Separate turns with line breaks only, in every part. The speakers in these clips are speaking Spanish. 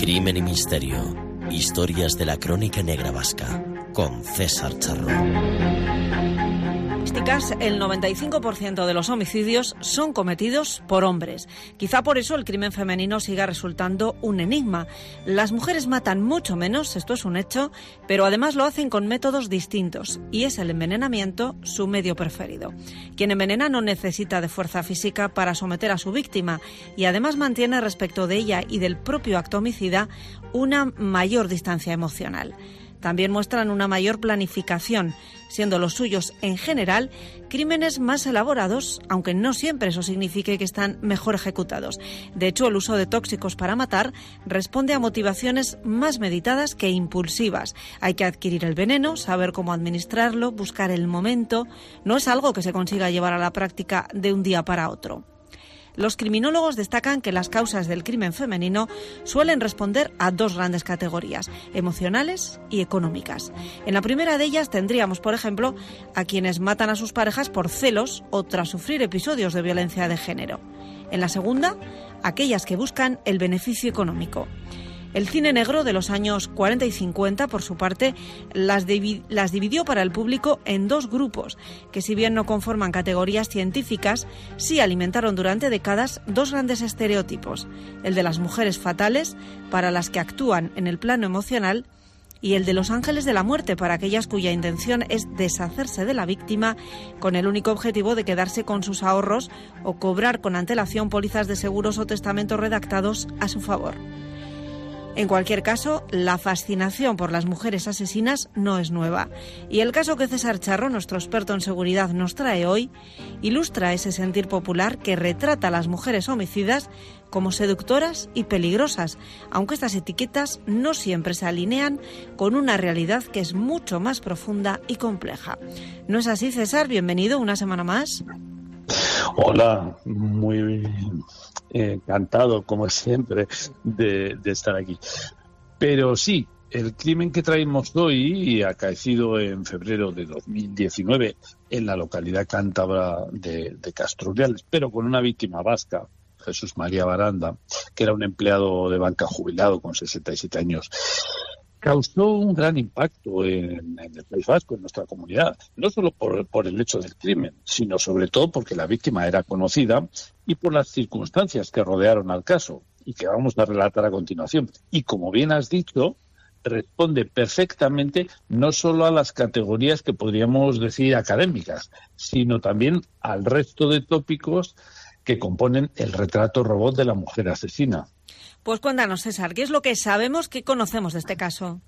Crimen y misterio. Historias de la crónica negra vasca. Con César Charro.
El 95% de los homicidios son cometidos por hombres. Quizá por eso el crimen femenino siga resultando un enigma. Las mujeres matan mucho menos, esto es un hecho, pero además lo hacen con métodos distintos y es el envenenamiento su medio preferido. Quien envenena no necesita de fuerza física para someter a su víctima y además mantiene respecto de ella y del propio acto homicida una mayor distancia emocional. También muestran una mayor planificación, siendo los suyos, en general, crímenes más elaborados, aunque no siempre eso signifique que están mejor ejecutados. De hecho, el uso de tóxicos para matar responde a motivaciones más meditadas que impulsivas. Hay que adquirir el veneno, saber cómo administrarlo, buscar el momento. No es algo que se consiga llevar a la práctica de un día para otro. Los criminólogos destacan que las causas del crimen femenino suelen responder a dos grandes categorías, emocionales y económicas. En la primera de ellas tendríamos, por ejemplo, a quienes matan a sus parejas por celos o tras sufrir episodios de violencia de género. En la segunda, aquellas que buscan el beneficio económico. El cine negro de los años 40 y 50, por su parte, las dividió para el público en dos grupos, que si bien no conforman categorías científicas, sí alimentaron durante décadas dos grandes estereotipos, el de las mujeres fatales, para las que actúan en el plano emocional, y el de los ángeles de la muerte, para aquellas cuya intención es deshacerse de la víctima con el único objetivo de quedarse con sus ahorros o cobrar con antelación pólizas de seguros o testamentos redactados a su favor. En cualquier caso, la fascinación por las mujeres asesinas no es nueva. Y el caso que César Charro, nuestro experto en seguridad, nos trae hoy, ilustra ese sentir popular que retrata a las mujeres homicidas como seductoras y peligrosas, aunque estas etiquetas no siempre se alinean con una realidad que es mucho más profunda y compleja. ¿No es así, César? Bienvenido una semana más.
Hola, muy encantado, como siempre, de estar aquí. Pero sí, el crimen que traemos hoy, acaecido en febrero de 2019 en la localidad cántabra de Castruriales, pero con una víctima vasca, Jesús María Baranda, que era un empleado de banca jubilado con 67 años, causó un gran impacto en el País Vasco, en nuestra comunidad, no solo por el hecho del crimen, sino sobre todo porque la víctima era conocida y por las circunstancias que rodearon al caso y que vamos a relatar a continuación. Y como bien has dicho, responde perfectamente no solo a las categorías que podríamos decir académicas, sino también al resto de tópicos que componen el retrato robot de la mujer asesina.
Pues cuéntanos, César, ¿qué es lo que sabemos, qué conocemos de este caso?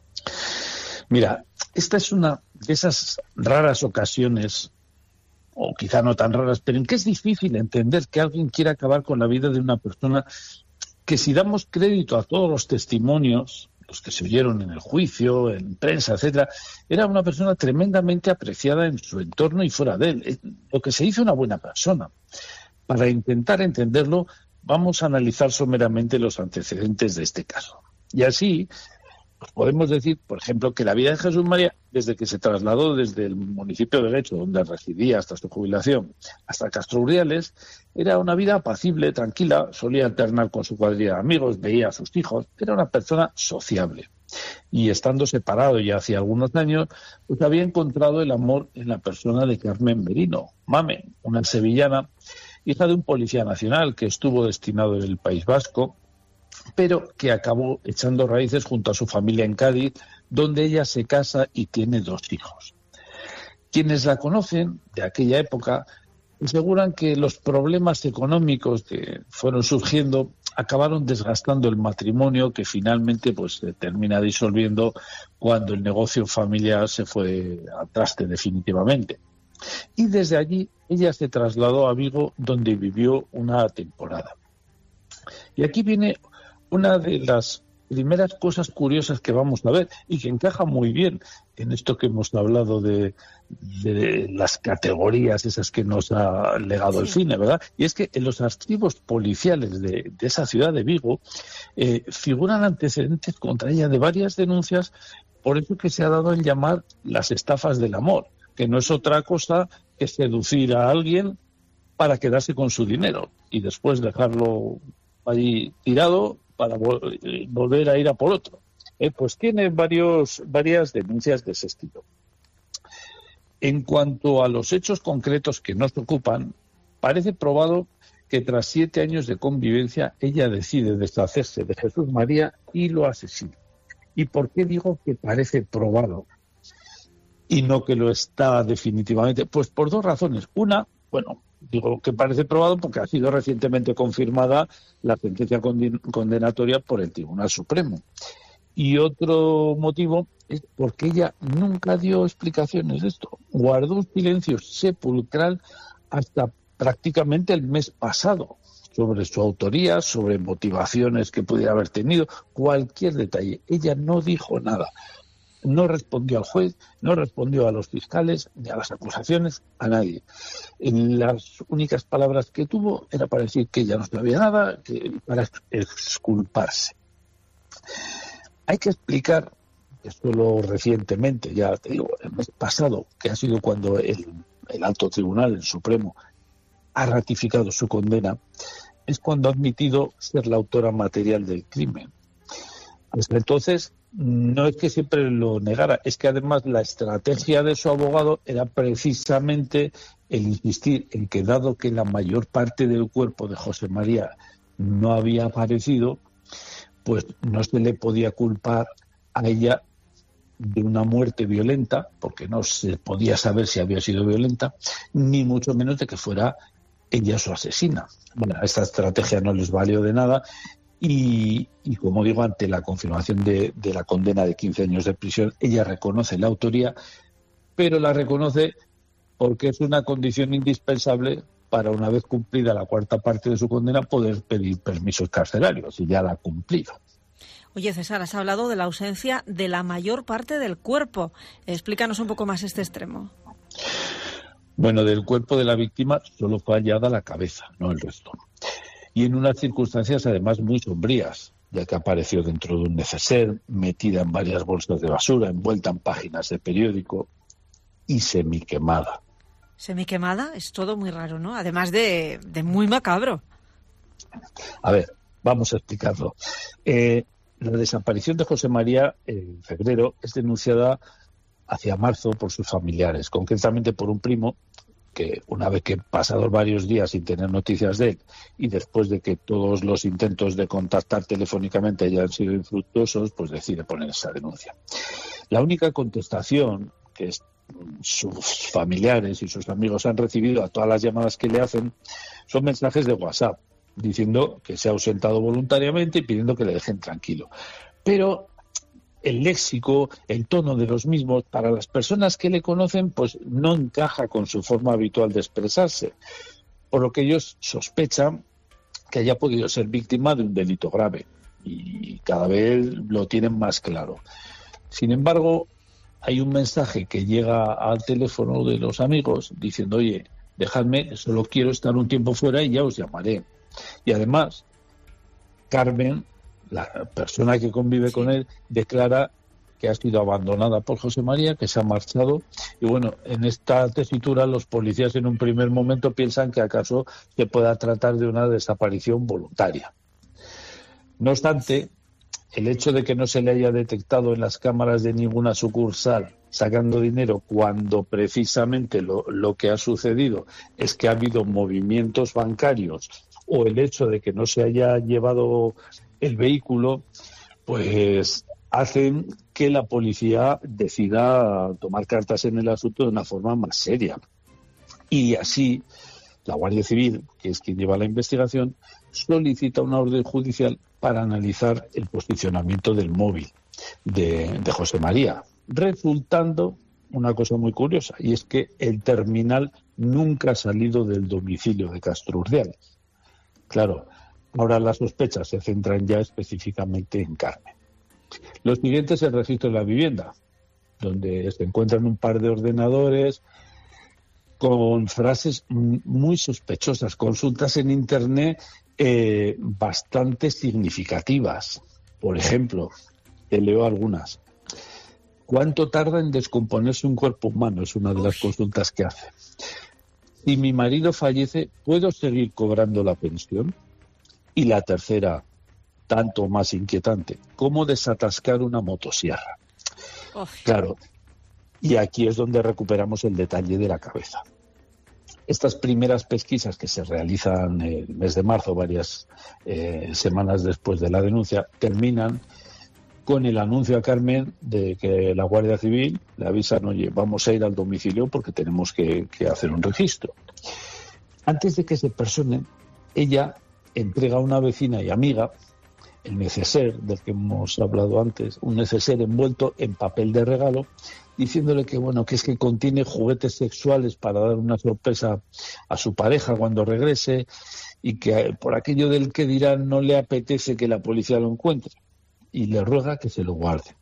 Mira, esta es una de esas raras ocasiones, o quizá no tan raras, pero en que es difícil entender que alguien quiera acabar con la vida de una persona que, si damos crédito a todos los testimonios, los que se oyeron en el juicio, en prensa, etcétera, era una persona tremendamente apreciada en su entorno y fuera de él. Lo que se hizo una buena persona. Para intentar entenderlo, vamos a analizar someramente los antecedentes de este caso. Y así, pues podemos decir, por ejemplo, que la vida de Jesús María, desde que se trasladó desde el municipio de Guecho, donde residía hasta su jubilación, hasta Castruriales, era una vida apacible, tranquila, solía alternar con su cuadrilla de amigos, veía a sus hijos, era una persona sociable. Y estando separado ya hacía algunos años, pues había encontrado el amor en la persona de Carmen Merino, Mame, una sevillana, hija de un policía nacional que estuvo destinado en el País Vasco, pero que acabó echando raíces junto a su familia en Cádiz, donde ella se casa y tiene 2 hijos. Quienes la conocen de aquella época aseguran que los problemas económicos que fueron surgiendo acabaron desgastando el matrimonio, que finalmente pues se termina disolviendo cuando el negocio familiar se fue al traste definitivamente. Y desde allí ella se trasladó a Vigo, donde vivió una temporada. Y aquí viene una de las primeras cosas curiosas que vamos a ver y que encaja muy bien en esto que hemos hablado de las categorías esas que nos ha legado el cine, ¿verdad? Y es que en los archivos policiales de esa ciudad de Vigo figuran antecedentes contra ella de varias denuncias, por eso que se ha dado en llamar las estafas del amor, que no es otra cosa que seducir a alguien para quedarse con su dinero y después dejarlo allí tirado para volver a ir a por otro. Pues tiene varias denuncias de ese estilo. En cuanto a los hechos concretos que nos ocupan, parece probado que tras 7 años de convivencia ella decide deshacerse de Jesús María y lo asesina. ¿Y por qué digo que parece probado y no que lo está definitivamente? Pues por 2 razones. Una, digo que parece probado porque ha sido recientemente confirmada la sentencia condenatoria por el Tribunal Supremo. Y otro motivo es porque ella nunca dio explicaciones de esto. Guardó un silencio sepulcral hasta prácticamente el mes pasado sobre su autoría, sobre motivaciones que pudiera haber tenido, cualquier detalle. Ella no dijo nada. No respondió al juez, no respondió a los fiscales, ni a las acusaciones, a nadie. Las únicas palabras que tuvo era para decir que ella no sabía nada, para exculparse. Hay que explicar que solo recientemente, ya te digo, el mes pasado, que ha sido cuando el alto tribunal, el Supremo, ha ratificado su condena, es cuando ha admitido ser la autora material del crimen. Hasta entonces, no es que siempre lo negara, es que además la estrategia de su abogado era precisamente el insistir en que, dado que la mayor parte del cuerpo de José María no había aparecido, pues no se le podía culpar a ella de una muerte violenta, porque no se podía saber si había sido violenta, ni mucho menos de que fuera ella su asesina. Bueno, esta estrategia no les valió de nada y como digo, ante la confirmación de la condena de 15 años de prisión, ella reconoce la autoría, pero la reconoce porque es una condición indispensable para, una vez cumplida la 4ª parte de su condena, poder pedir permisos carcelarios, y ya la ha cumplido.
Oye, César, has hablado de la ausencia de la mayor parte del cuerpo. Explícanos un poco más este extremo.
Bueno, del cuerpo de la víctima solo fue hallada la cabeza, no el resto. Y en unas circunstancias además muy sombrías, ya que apareció dentro de un neceser, metida en varias bolsas de basura, envuelta en páginas de periódico y semiquemada.
Semiquemada es todo muy raro, ¿no? Además de muy macabro.
A ver, vamos a explicarlo. La desaparición de José María en febrero es denunciada hacia marzo por sus familiares, concretamente por un primo que, una vez que pasados varios días sin tener noticias de él y después de que todos los intentos de contactar telefónicamente hayan sido infructuosos, pues decide poner esa denuncia. La única contestación que sus familiares y sus amigos han recibido a todas las llamadas que le hacen son mensajes de WhatsApp diciendo que se ha ausentado voluntariamente y pidiendo que le dejen tranquilo. Pero el léxico, el tono de los mismos, para las personas que le conocen, pues no encaja con su forma habitual de expresarse, por lo que ellos sospechan que haya podido ser víctima de un delito grave y cada vez lo tienen más claro. Sin embargo, hay un mensaje que llega al teléfono de los amigos diciendo: oye, dejadme, solo quiero estar un tiempo fuera y ya os llamaré. Y además, Carmen, la persona que convive con él, declara que ha sido abandonada por José María, que se ha marchado. Y bueno, en esta tesitura los policías en un primer momento piensan que acaso se pueda tratar de una desaparición voluntaria. No obstante, el hecho de que no se le haya detectado en las cámaras de ninguna sucursal sacando dinero cuando precisamente lo que ha sucedido es que ha habido movimientos bancarios, o el hecho de que no se haya llevado el vehículo, pues hacen que la policía decida tomar cartas en el asunto de una forma más seria. Y así, la Guardia Civil, que es quien lleva la investigación, solicita una orden judicial para analizar el posicionamiento del móvil de José María, resultando una cosa muy curiosa, y es que el terminal nunca ha salido del domicilio de Castro Urdiales. Claro, ahora las sospechas se centran ya específicamente en Carmen. Lo siguiente es el registro de la vivienda, donde se encuentran un par de ordenadores con frases muy sospechosas, consultas en Internet bastante significativas. Por ejemplo, te leo algunas. ¿Cuánto tarda en descomponerse un cuerpo humano? Es una de las consultas que hace. Si mi marido fallece, ¿puedo seguir cobrando la pensión? Y la tercera, tanto más inquietante, cómo desatascar una motosierra.
Uf.
Claro, y aquí es donde recuperamos el detalle de la cabeza. Estas primeras pesquisas que se realizan el mes de marzo, varias semanas después de la denuncia, terminan con el anuncio a Carmen de que la Guardia Civil le avisan: oye, vamos a ir al domicilio porque tenemos que hacer un registro. Antes de que se personen, ella entrega a una vecina y amiga el neceser del que hemos hablado antes, un neceser envuelto en papel de regalo, diciéndole que bueno, que es que contiene juguetes sexuales para dar una sorpresa a su pareja cuando regrese, y que por aquello del que dirán no le apetece que la policía lo encuentre, y le ruega que se lo guarde.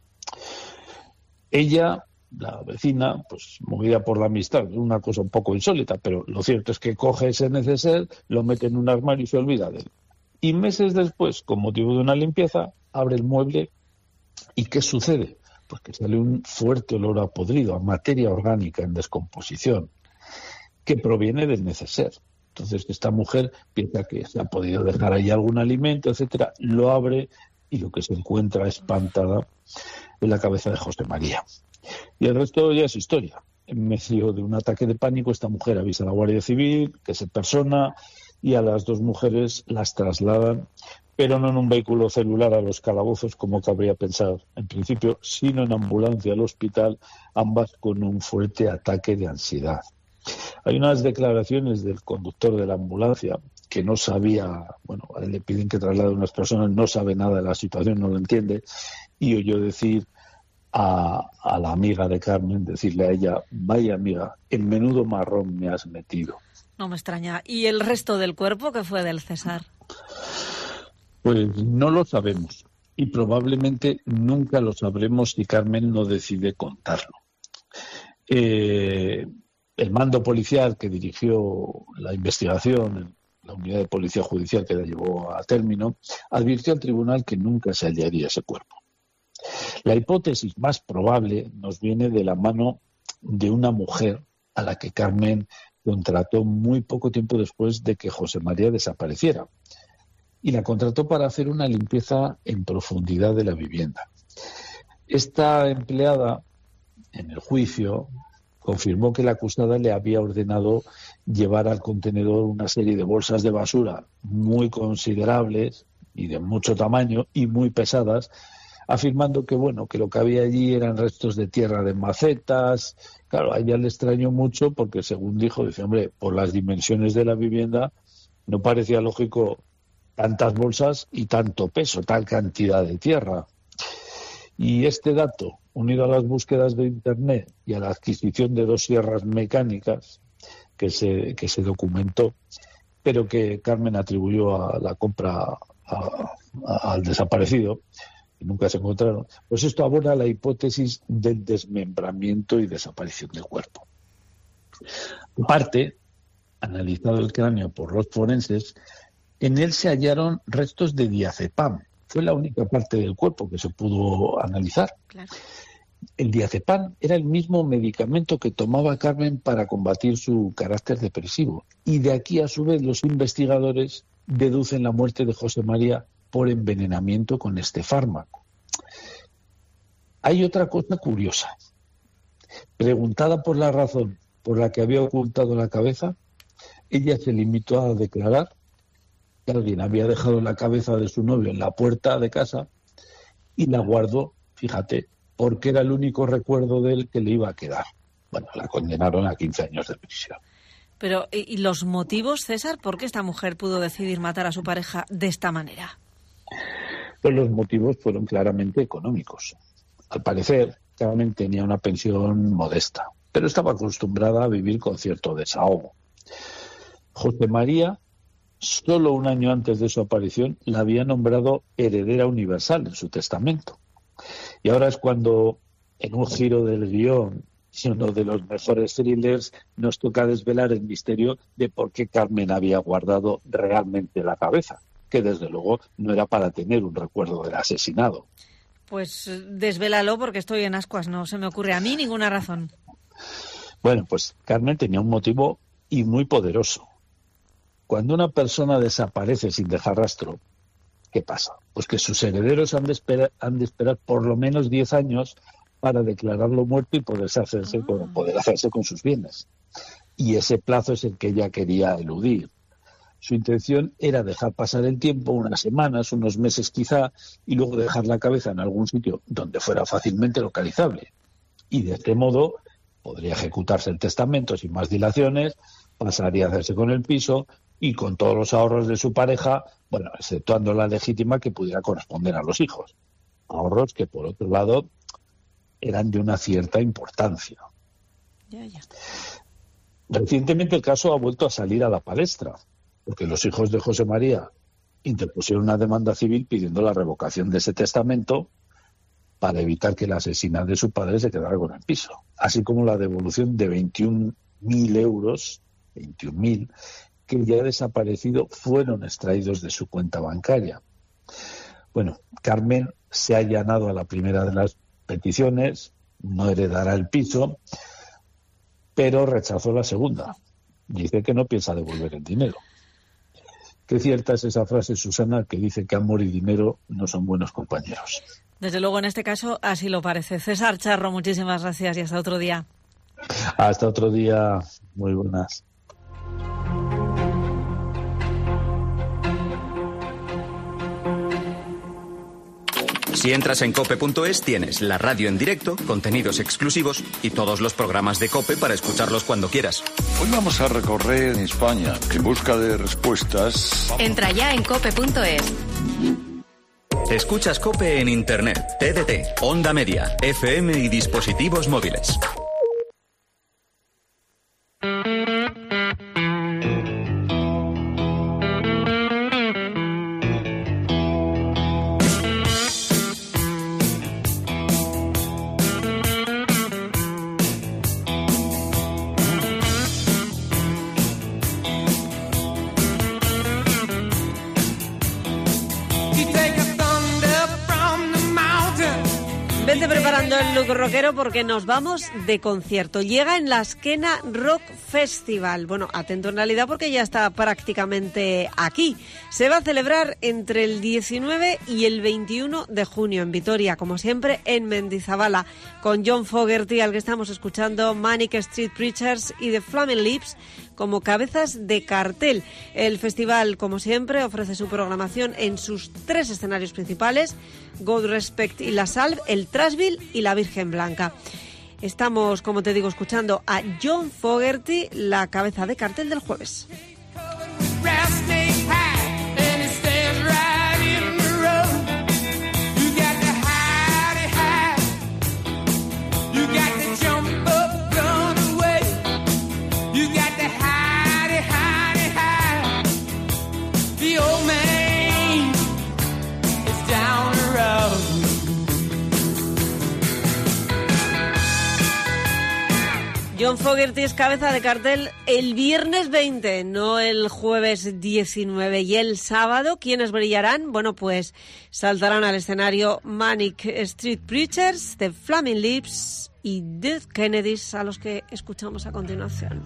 Ella, la vecina, pues movida por la amistad, una cosa un poco insólita, pero lo cierto es que coge ese neceser, lo mete en un armario y se olvida de él. Y meses después, con motivo de una limpieza, abre el mueble y ¿qué sucede? Pues que sale un fuerte olor a podrido, a materia orgánica en descomposición, que proviene del neceser. Entonces esta mujer piensa que se ha podido dejar ahí algún alimento, etcétera, lo abre y lo que se encuentra espantada es la cabeza de José María. Y el resto ya es historia. En medio de un ataque de pánico, esta mujer avisa a la Guardia Civil, que se persona, y a las dos mujeres las trasladan, pero no en un vehículo celular a los calabozos, como cabría pensar en principio, sino en ambulancia al hospital, ambas con un fuerte ataque de ansiedad. Hay unas declaraciones del conductor de la ambulancia que no sabía, bueno, a él le piden que traslade a unas personas, no sabe nada de la situación, no lo entiende, y oyó decir a la amiga de Carmen, decirle a ella: vaya amiga, en menudo marrón me has metido.
No me extraña. ¿Y el resto del cuerpo qué fue del César?
Pues no lo sabemos, y probablemente nunca lo sabremos si Carmen no decide contarlo. El mando policial que dirigió la investigación, la unidad de policía judicial que la llevó a término, advirtió al tribunal que nunca se hallaría ese cuerpo. La hipótesis más probable nos viene de la mano de una mujer a la que Carmen contrató muy poco tiempo después de que José María desapareciera. Y la contrató para hacer una limpieza en profundidad de la vivienda. Esta empleada, en el juicio, confirmó que la acusada le había ordenado llevar al contenedor una serie de bolsas de basura muy considerables y de mucho tamaño y muy pesadas, afirmando que bueno, que lo que había allí eran restos de tierra de macetas. Claro, a ella le extrañó mucho porque, según dijo, dice: hombre, por las dimensiones de la vivienda no parecía lógico tantas bolsas y tanto peso, tal cantidad de tierra. Y este dato, unido a las búsquedas de Internet y a la adquisición de 2 sierras mecánicas que se documentó, pero que Carmen atribuyó a la compra al desaparecido, que nunca se encontraron, pues esto abona la hipótesis del desmembramiento y desaparición del cuerpo. Aparte, analizado el cráneo por los forenses, en él se hallaron restos de diazepam. Fue la única parte del cuerpo que se pudo analizar.
Claro.
El diazepam era el mismo medicamento que tomaba Carmen para combatir su carácter depresivo. Y de aquí, a su vez, los investigadores deducen la muerte de José María por envenenamiento con este fármaco. Hay otra cosa curiosa. Preguntada por la razón por la que había ocultado la cabeza, ella se limitó a declarar que alguien había dejado la cabeza de su novio en la puerta de casa y la guardó, fíjate, porque era el único recuerdo de él que le iba a quedar. Bueno, la condenaron a 15 años de prisión.
Pero, ¿y los motivos, César? ¿Por qué esta mujer pudo decidir matar a su pareja de esta manera?
Pues los motivos fueron claramente económicos. Al parecer, Carmen tenía una pensión modesta, pero estaba acostumbrada a vivir con cierto desahogo. José María, solo un año antes de su aparición, la había nombrado heredera universal en su testamento. Y ahora es cuando, en un giro del guión y uno de los mejores thrillers, nos toca desvelar el misterio de por qué Carmen había guardado realmente la cabeza, que desde luego no era para tener un recuerdo del asesinado.
Pues desvélalo, porque estoy en ascuas, no se me ocurre a mí ninguna razón.
Bueno, pues Carmen tenía un motivo y muy poderoso. Cuando una persona desaparece sin dejar rastro, ¿Qué pasa? Pues que sus herederos han de esperar por lo menos 10 años para declararlo muerto y poder hacerse con sus bienes. Y ese plazo es el que ella quería eludir. Su intención era dejar pasar el tiempo, unas semanas, unos meses quizá, y luego dejar la cabeza en algún sitio donde fuera fácilmente localizable. Y de este modo podría ejecutarse el testamento sin más dilaciones, pasaría a hacerse con el piso y con todos los ahorros de su pareja, bueno, exceptuando la legítima que pudiera corresponder a los hijos. Ahorros que, por otro lado, eran de una cierta importancia.
Ya.
Recientemente el caso ha vuelto a salir a la palestra, porque los hijos de José María interpusieron una demanda civil pidiendo la revocación de ese testamento para evitar que la asesina de su padre se quedara con el piso, así como la devolución de 21.000 euros, 21.000, que ya desaparecido fueron extraídos de su cuenta bancaria. Bueno, Carmen se ha allanado a la primera de las peticiones, no heredará el piso, pero rechazó la segunda. Dice que no piensa devolver el dinero. Qué cierta es esa frase, Susana, que dice que amor y dinero no son buenos compañeros.
Desde luego, en este caso, así lo parece. César Charro, muchísimas gracias y hasta otro día.
Hasta otro día. Muy buenas.
Si entras en cope.es tienes la radio en directo, contenidos exclusivos y todos los programas de COPE para escucharlos cuando quieras.
Hoy vamos a recorrer España en busca de respuestas.
Entra ya en cope.es.
Escuchas COPE en Internet, TDT, Onda Media, FM y dispositivos móviles.
Vete preparando el look rockero porque nos vamos de concierto. Llega en la Azkena Rock Festival. Bueno, atento en realidad porque ya está prácticamente aquí. Se va a celebrar entre el 19 y el 21 de junio en Vitoria, como siempre en Mendizabala, con John Fogerty, al que estamos escuchando, Manic Street Preachers y The Flaming Lips como cabezas de cartel. El festival, como siempre, ofrece su programación en sus 3 escenarios principales: God Respect y La Salve, el Trashville y la Virgen Blanca. Estamos, como te digo, escuchando a John Fogerty, la cabeza de cartel del jueves. John Fogerty es cabeza de cartel el viernes 20, no el jueves 19. Y el sábado, ¿quiénes brillarán? Bueno, pues saltarán al escenario Manic Street Preachers, The Flaming Lips y Dead Kennedys, a los que escuchamos a continuación.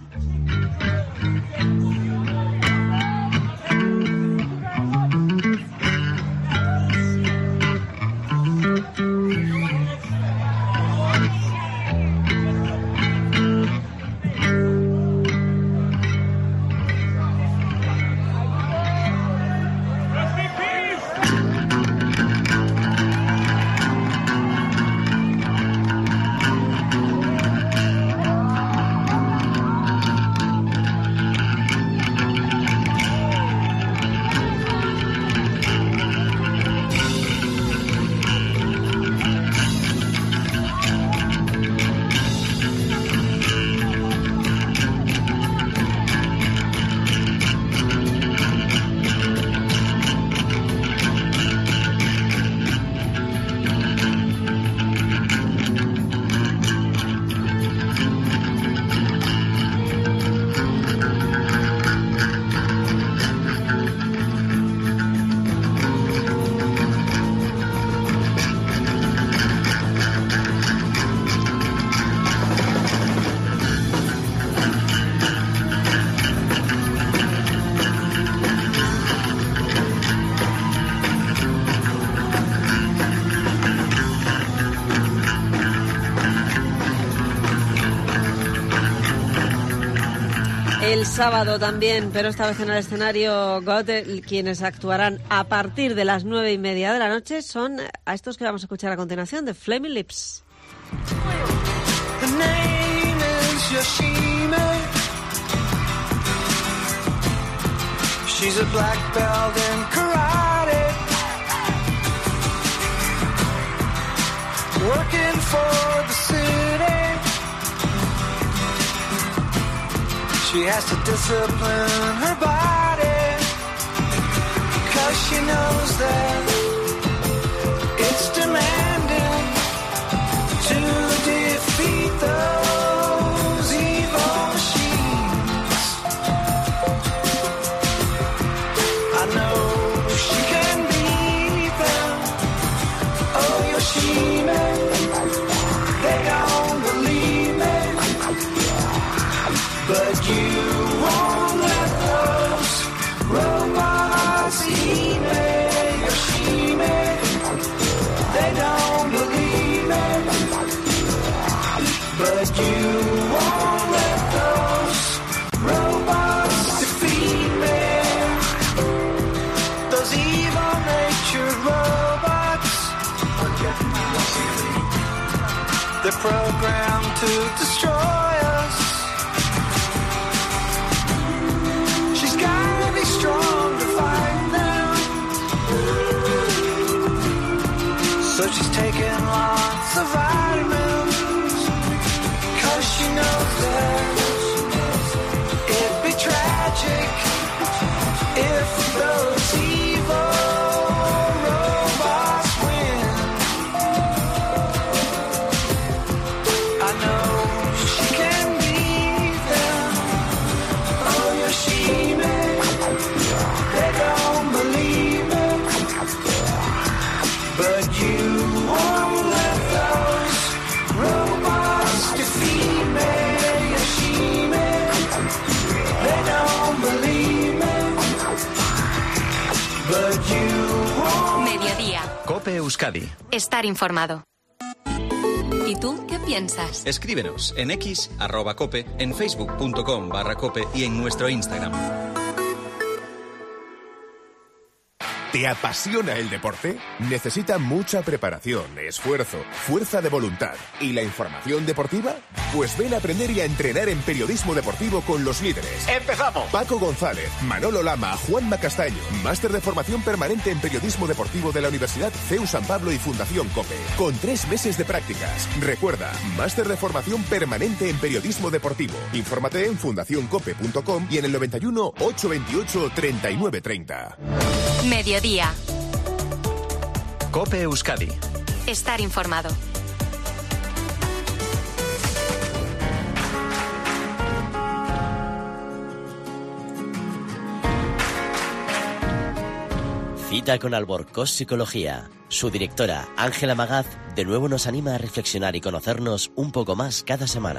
El sábado también, pero esta vez en el escenario GOT, quienes actuarán a partir de las 9:30 de la noche son a estos que vamos a escuchar a continuación, de Flaming Lips.
The name is Yoshime. She's a black belt in karate, working for the city. She has to discipline her body, 'cause she knows that it's demanding to defeat those evil machines. I know she can beat them. Oh, Yoshime, they don't believe me, but you won't let those robots eat me, Yoshime. They don't believe me, but you won't let those robots defeat me. Those evil-natured robots, they're programmed to destroy us. She's gotta be strong to fight them, so she's taking lots of vitamins, 'cause she knows that it'd be tragic if those evil robots win. I know she can beat them. Oh, Yoshime, they don't believe me, but you won't let those robots defeat me, Yoshime. They don't believe me, but you won't.
Mediodía.
COPE Euskadi.
Estar informado. ¿Y tú qué piensas?
Escríbenos en X, @cope, en facebook.com/cope y en nuestro Instagram.
¿Te apasiona el deporte? Necesita mucha preparación, esfuerzo, fuerza de voluntad y la información deportiva. Pues ven a aprender y a entrenar en periodismo deportivo con los líderes.
¡Empezamos!
Paco González, Manolo Lama, Juanma Castaño. Máster de formación permanente en periodismo deportivo de la Universidad CEU San Pablo y Fundación COPE. Con 3 meses de prácticas. Recuerda, máster de formación permanente en periodismo deportivo. Infórmate en fundacioncope.com y en el 91 828 3930.
Mediodía.
COPE Euskadi.
Estar informado.
Cita con Alborcós Psicología. Su directora, Ángela Magaz, de nuevo nos anima a reflexionar y conocernos un poco más cada semana.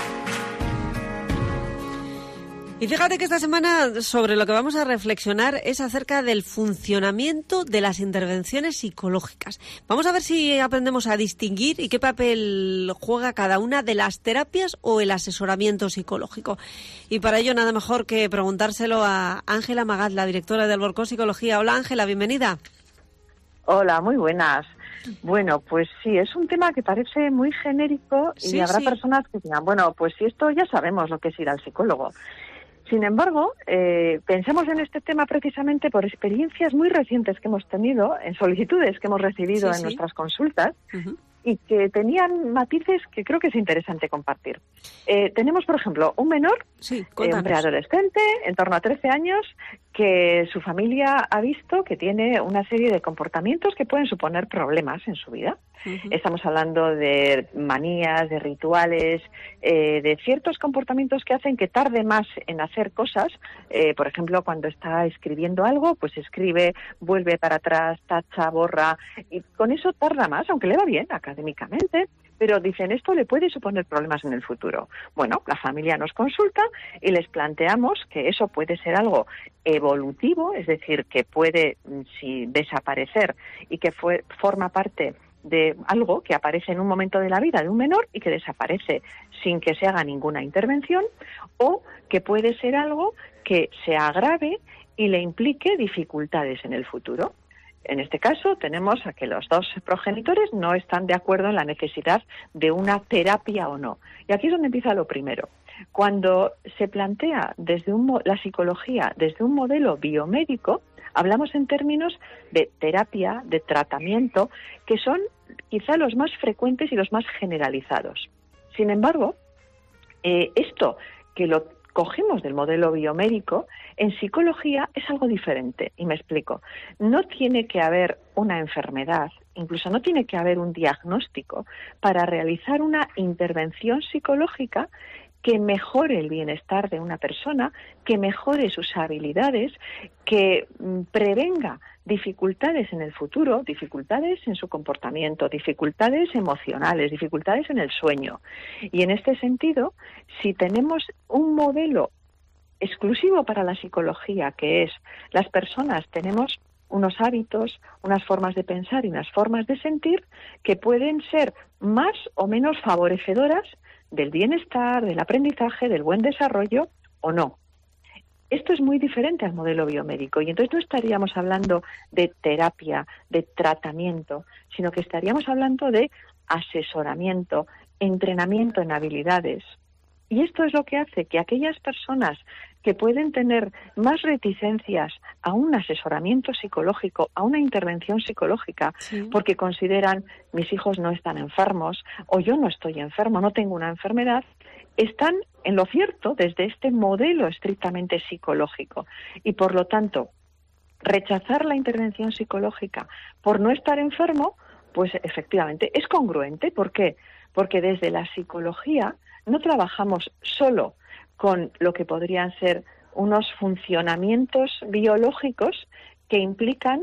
Y fíjate que esta semana sobre lo que vamos a reflexionar es acerca del funcionamiento de las intervenciones psicológicas. Vamos a ver si aprendemos a distinguir y qué papel juega cada una de las terapias o el asesoramiento psicológico. Y para ello nada mejor que preguntárselo a Ángela Magaz, la directora de Alborcós Psicología. Hola Ángela, bienvenida.
Hola, muy buenas. Bueno, pues sí, es un tema que parece muy genérico y
Sí,
habrá
sí.
personas que digan, bueno, pues si esto ya sabemos lo que es ir al psicólogo. Sin embargo, pensamos en este tema precisamente por experiencias muy recientes que hemos tenido, en solicitudes que hemos recibido en nuestras consultas, y que tenían matices que creo que es interesante compartir. Tenemos, por ejemplo, un menor, un preadolescente, en torno a 13 años, que su familia ha visto que tiene una serie de comportamientos que pueden suponer problemas en su vida. Estamos hablando de manías, de rituales, de ciertos comportamientos que hacen que tarde más en hacer cosas. Por ejemplo, cuando está escribiendo algo, pues escribe, vuelve para atrás, tacha, borra, y con eso tarda más, aunque le va bien académicamente, pero dicen, esto le puede suponer problemas en el futuro. Bueno, la familia nos consulta y les planteamos que eso puede ser algo evolutivo, es decir, que puede desaparecer y que forma parte de algo que aparece en un momento de la vida de un menor y que desaparece sin que se haga ninguna intervención, o que puede ser algo que se agrave y le implique dificultades en el futuro. En este caso tenemos a que los dos progenitores no están de acuerdo en la necesidad de una terapia o no. Y aquí es donde empieza lo primero. Cuando se plantea desde la psicología desde un modelo biomédico, hablamos en términos de terapia, de tratamiento, que son quizá los más frecuentes y los más generalizados. Sin embargo, esto que lo cogemos del modelo biomédico, en psicología es algo diferente, y me explico. No tiene que haber una enfermedad, incluso no tiene que haber un diagnóstico para realizar una intervención psicológica que mejore el bienestar de una persona, que mejore sus habilidades, que prevenga dificultades en el futuro, dificultades en su comportamiento, dificultades emocionales, dificultades en el sueño. Y en este sentido, si tenemos un modelo exclusivo para la psicología, que es las personas tenemos unos hábitos, unas formas de pensar y unas formas de sentir que pueden ser más o menos favorecedoras del bienestar, del aprendizaje, del buen desarrollo o no. Esto es muy diferente al modelo biomédico y entonces no estaríamos hablando de terapia, de tratamiento, sino que estaríamos hablando de asesoramiento, entrenamiento en habilidades. Y esto es lo que hace que aquellas personas que pueden tener más reticencias a un asesoramiento psicológico, a una intervención psicológica, porque consideran mis hijos no están enfermos o yo no estoy enfermo, no tengo una enfermedad, están en lo cierto desde este modelo estrictamente psicológico. Y por lo tanto, rechazar la intervención psicológica por no estar enfermo, pues efectivamente es congruente. ¿Por qué? Porque desde la psicología no trabajamos solo con lo que podrían ser unos funcionamientos biológicos que implican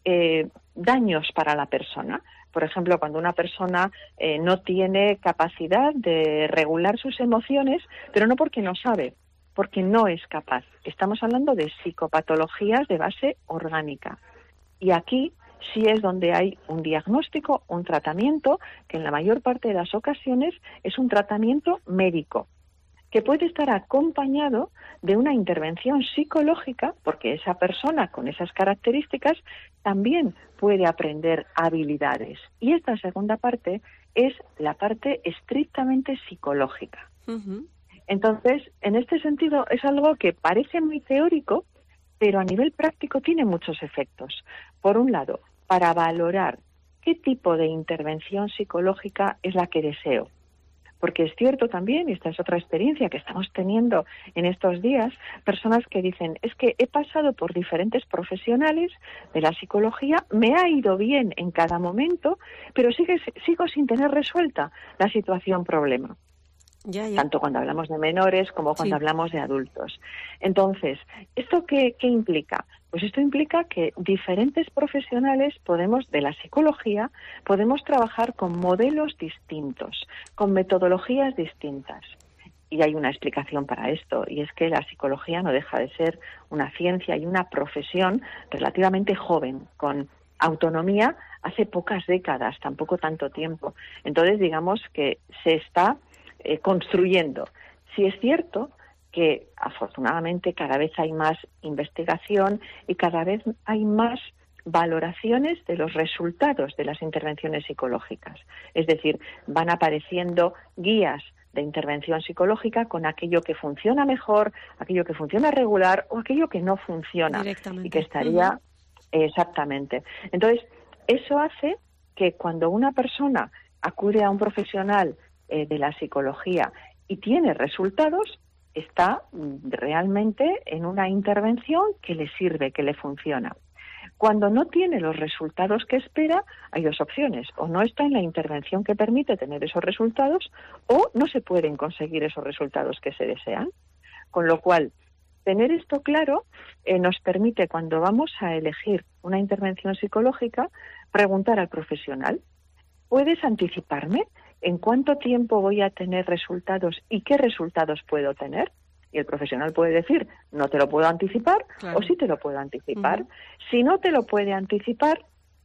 daños para la persona. Por ejemplo, cuando una persona no tiene capacidad de regular sus emociones, pero no porque no sabe, porque no es capaz. Estamos hablando de psicopatologías de base orgánica. Y aquí sí es donde hay un diagnóstico, un tratamiento, que en la mayor parte de las ocasiones es un tratamiento médico, que puede estar acompañado de una intervención psicológica, porque esa persona con esas características también puede aprender habilidades. Y esta segunda parte es la parte estrictamente psicológica. Uh-huh. Entonces, en este sentido, es algo que parece muy teórico, pero a nivel práctico tiene muchos efectos. Por un lado, para valorar qué tipo de intervención psicológica es la que deseo. Porque es cierto también, y esta es otra experiencia que estamos teniendo en estos días, personas que dicen, es que he pasado por diferentes profesionales de la psicología, me ha ido bien en cada momento, pero sigo sin tener resuelta la situación problema. Ya. Tanto cuando hablamos de menores como cuando hablamos de adultos. Entonces, ¿esto qué implica? Pues esto implica que diferentes profesionales de la psicología podemos trabajar con modelos distintos, con metodologías distintas. Y hay una explicación para esto, y es que la psicología no deja de ser una ciencia y una profesión relativamente joven, con autonomía hace pocas décadas, tampoco tanto tiempo. Entonces, digamos que se está construyendo. Sí es cierto que afortunadamente cada vez hay más investigación y cada vez hay más valoraciones de los resultados de las intervenciones psicológicas. Es decir, van apareciendo guías de intervención psicológica con aquello que funciona mejor, aquello que funciona regular o aquello que no funciona y que estaría exactamente. Entonces, eso hace que cuando una persona acude a un profesional de la psicología y tiene resultados, está realmente en una intervención que le sirve, que le funciona. Cuando no tiene los resultados que espera, hay dos opciones: o no está en la intervención que permite tener esos resultados, o no se pueden conseguir esos resultados que se desean. Con lo cual, tener esto claro nos permite, cuando vamos a elegir una intervención psicológica, preguntar al profesional: ¿puedes anticiparme en cuánto tiempo voy a tener resultados y qué resultados puedo tener? Y el profesional puede decir, no te lo puedo anticipar, claro, o sí te lo puedo anticipar. Si no te lo puede anticipar,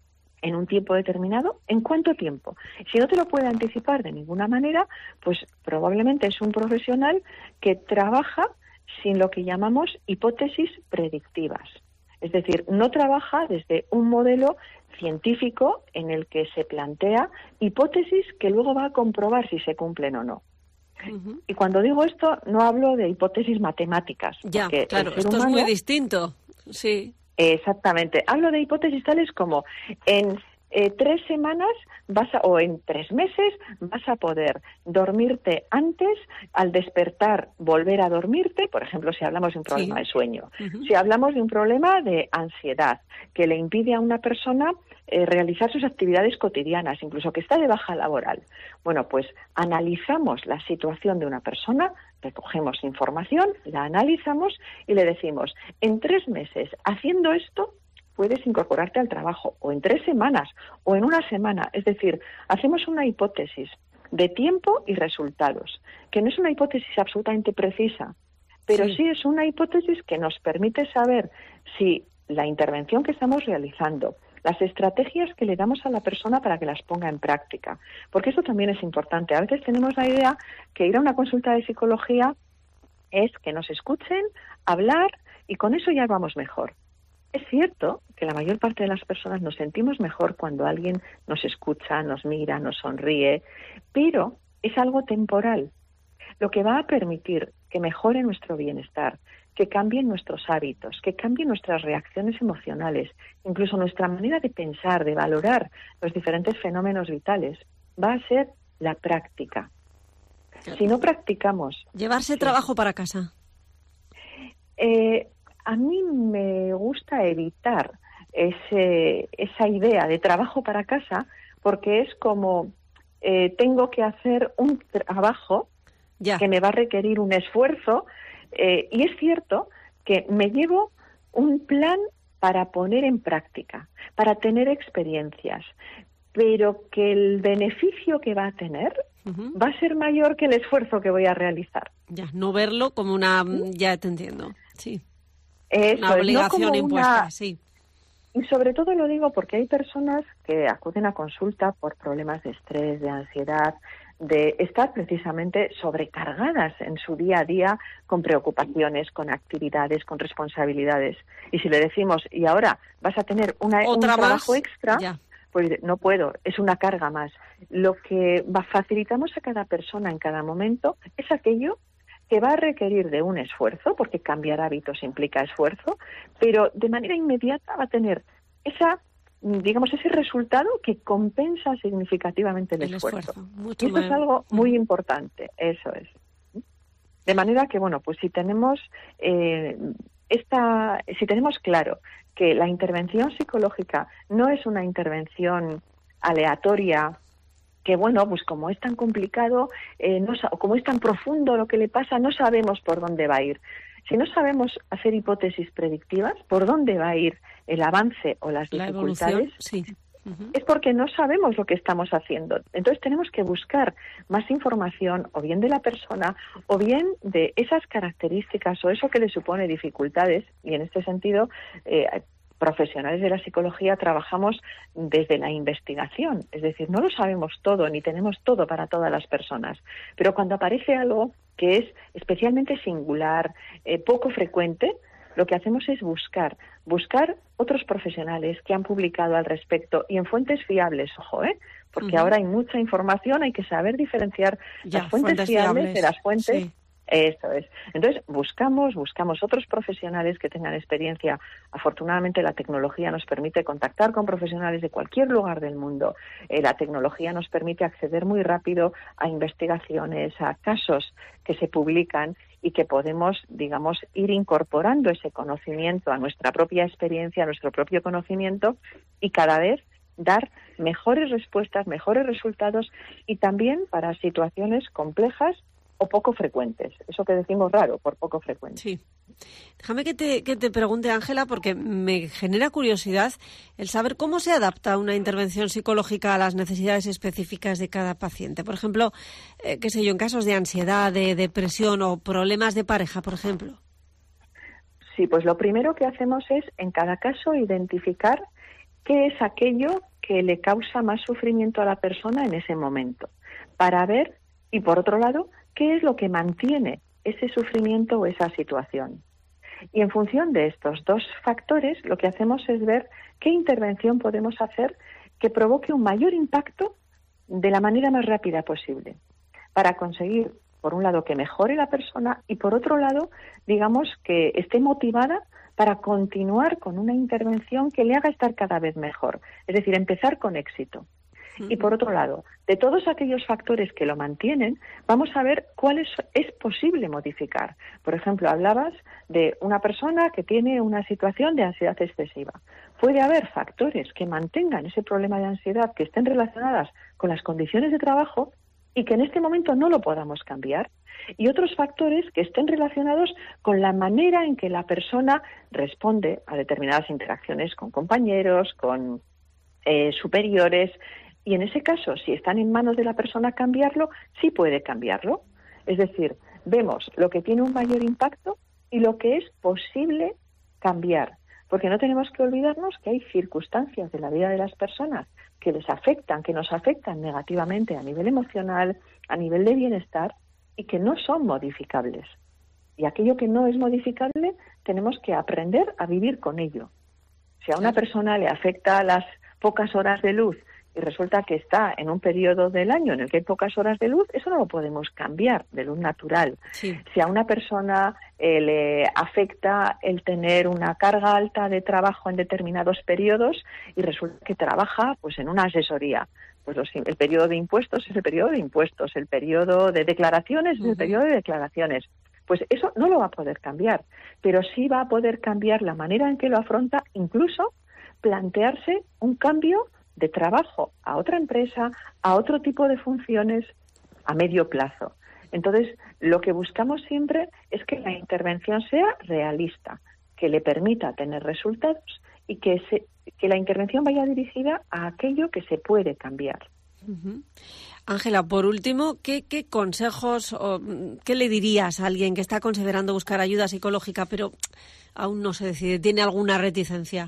en un tiempo determinado, ¿en cuánto tiempo? Si no te lo puede anticipar de ninguna manera, pues probablemente es un profesional que trabaja sin lo que llamamos hipótesis predictivas. Es decir, no trabaja desde un modelo científico en el que se plantea hipótesis que luego va a comprobar si se cumplen o no. Uh-huh. Y cuando digo esto, no hablo de hipótesis matemáticas.
Ya, claro, esto es muy distinto. Sí.
Exactamente. Hablo de hipótesis tales como en 3 semanas o en 3 meses vas a poder dormirte antes, al despertar volver a dormirte, por ejemplo, si hablamos de un problema de sueño. Uh-huh. Si hablamos de un problema de ansiedad que le impide a una persona realizar sus actividades cotidianas, incluso que está de baja laboral. Bueno, pues analizamos la situación de una persona, recogemos información, la analizamos y le decimos, en 3 meses haciendo esto, puedes incorporarte al trabajo, o en 3 semanas, o en 1 semana. Es decir, hacemos una hipótesis de tiempo y resultados, que no es una hipótesis absolutamente precisa, pero sí es una hipótesis que nos permite saber si la intervención que estamos realizando, las estrategias que le damos a la persona para que las ponga en práctica. Porque eso también es importante. A veces tenemos la idea que ir a una consulta de psicología es que nos escuchen, hablar, y con eso ya vamos mejor. Es cierto que la mayor parte de las personas nos sentimos mejor cuando alguien nos escucha, nos mira, nos sonríe, pero es algo temporal, lo que va a permitir que mejore nuestro bienestar, que cambien nuestros hábitos, que cambien nuestras reacciones emocionales, incluso nuestra manera de pensar, de valorar los diferentes fenómenos vitales, va a ser la práctica. Si no practicamos...
Llevarse trabajo para casa.
A mí me gusta evitar esa idea de trabajo para casa, porque es como tengo que hacer un trabajo que me va a requerir un esfuerzo, y es cierto que me llevo un plan para poner en práctica, para tener experiencias, pero que el beneficio que va a tener va a ser mayor que el esfuerzo que voy a realizar.
Ya, no verlo como una... Ya te entiendo, sí.
Eso,
una obligación
no
impuesta, sí.
Y sobre todo lo digo porque hay personas que acuden a consulta por problemas de estrés, de ansiedad, de estar precisamente sobrecargadas en su día a día con preocupaciones, con actividades, con responsabilidades. Y si le decimos, y ahora vas a tener un trabajo extra, pues no puedo, es una carga más. Lo que facilitamos a cada persona en cada momento es aquello que va a requerir de un esfuerzo, porque cambiar hábitos implica esfuerzo, pero de manera inmediata va a tener ese resultado que compensa significaamente el esfuerzo. Y eso es algo muy importante, eso es. De manera que, bueno, pues si tenemos claro que la intervención psicológica no es una intervención aleatoria, que bueno, pues como es tan complicado, como es tan profundo lo que le pasa, no sabemos por dónde va a ir. Si no sabemos hacer hipótesis predictivas, por dónde va a ir el avance o las dificultades, es porque no sabemos lo que estamos haciendo. Entonces tenemos que buscar más información, o bien de la persona, o bien de esas características o eso que le supone dificultades, y en este sentido... profesionales de la psicología trabajamos desde la investigación, es decir, no lo sabemos todo ni tenemos todo para todas las personas, pero cuando aparece algo que es especialmente singular, poco frecuente, lo que hacemos es buscar otros profesionales que han publicado al respecto y en fuentes fiables, ojo, porque ahora hay mucha información, hay que saber diferenciar las fuentes fiables de las fuentes... Sí. Eso es. Entonces, buscamos otros profesionales que tengan experiencia. Afortunadamente, la tecnología nos permite contactar con profesionales de cualquier lugar del mundo. La tecnología nos permite acceder muy rápido a investigaciones, a casos que se publican y que podemos, digamos, ir incorporando ese conocimiento a nuestra propia experiencia, a nuestro propio conocimiento y cada vez dar mejores respuestas, mejores resultados y también para situaciones complejas o poco frecuentes. Eso que decimos raro, por poco frecuente.
Sí. Déjame que te pregunte, Ángela, porque me genera curiosidad el saber cómo se adapta una intervención psicológica a las necesidades específicas de cada paciente. Por ejemplo, en casos de ansiedad, de depresión o problemas de pareja, por ejemplo.
Sí, pues lo primero que hacemos es, en cada caso, identificar qué es aquello que le causa más sufrimiento a la persona en ese momento, para ver, y por otro lado, qué es lo que mantiene ese sufrimiento o esa situación. Y en función de estos dos factores, lo que hacemos es ver qué intervención podemos hacer que provoque un mayor impacto de la manera más rápida posible, para conseguir, por un lado, que mejore la persona y, por otro lado, digamos, que esté motivada para continuar con una intervención que le haga estar cada vez mejor, es decir, empezar con éxito. Y por otro lado, de todos aquellos factores que lo mantienen, vamos a ver cuáles es posible modificar. Por ejemplo, hablabas de una persona que tiene una situación de ansiedad excesiva. Puede haber factores que mantengan ese problema de ansiedad, que estén relacionadas con las condiciones de trabajo y que en este momento no lo podamos cambiar. Y otros factores que estén relacionados con la manera en que la persona responde a determinadas interacciones con compañeros, con superiores. Y en ese caso, si están en manos de la persona cambiarlo, sí puede cambiarlo. Es decir, vemos lo que tiene un mayor impacto y lo que es posible cambiar. Porque no tenemos que olvidarnos que hay circunstancias de la vida de las personas que les afectan, que nos afectan negativamente a nivel emocional, a nivel de bienestar, y que no son modificables. Y aquello que no es modificable, tenemos que aprender a vivir con ello. Si a una persona le afecta las pocas horas de luz y resulta que está en un periodo del año en el que hay pocas horas de luz, eso no lo podemos cambiar de luz natural. Sí. Si a una persona le afecta el tener una carga alta de trabajo en determinados periodos y resulta que trabaja pues en una asesoría, pues el periodo de impuestos es el periodo de impuestos, el periodo de declaraciones es el periodo de declaraciones. Pues eso no lo va a poder cambiar, pero sí va a poder cambiar la manera en que lo afronta, incluso plantearse un cambio de trabajo a otra empresa, a otro tipo de funciones a medio plazo. Entonces, lo que buscamos siempre es que la intervención sea realista, que le permita tener resultados y que la intervención vaya dirigida a aquello que se puede cambiar.
Ángela, por último, ¿qué consejos o qué le dirías a alguien que está considerando buscar ayuda psicológica pero aún no se decide, tiene alguna reticencia?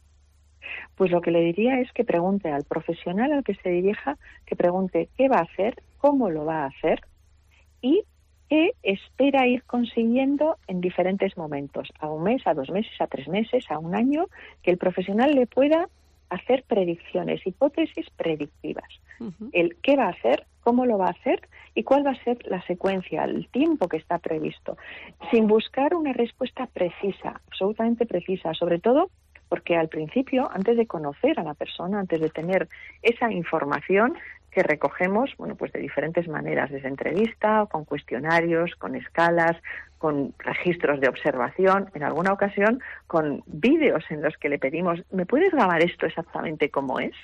Pues lo que le diría es que pregunte al profesional al que se dirija, que pregunte qué va a hacer, cómo lo va a hacer y qué espera ir consiguiendo en diferentes momentos, a un mes, a 2 meses, a 3 meses, a un año, que el profesional le pueda hacer predicciones, hipótesis predictivas. El qué va a hacer, cómo lo va a hacer y cuál va a ser la secuencia, el tiempo que está previsto, sin buscar una respuesta precisa, absolutamente precisa, sobre todo porque al principio, antes de conocer a la persona, antes de tener esa información que recogemos, bueno, pues de diferentes maneras, desde entrevista, con cuestionarios, con escalas, con registros de observación, en alguna ocasión con vídeos en los que le pedimos, ¿me puedes grabar esto exactamente como es?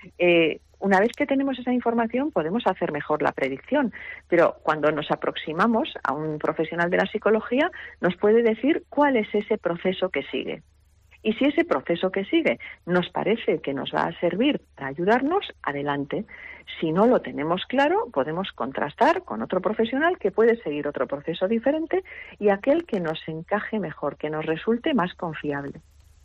Una vez que tenemos esa información podemos hacer mejor la predicción, pero cuando nos aproximamos a un profesional de la psicología nos puede decir cuál es ese proceso que sigue. Y si ese proceso que sigue nos parece que nos va a servir para ayudarnos, adelante. Si no lo tenemos claro, podemos contrastar con otro profesional que puede seguir otro proceso diferente y aquel que nos encaje mejor, que nos resulte más confiable.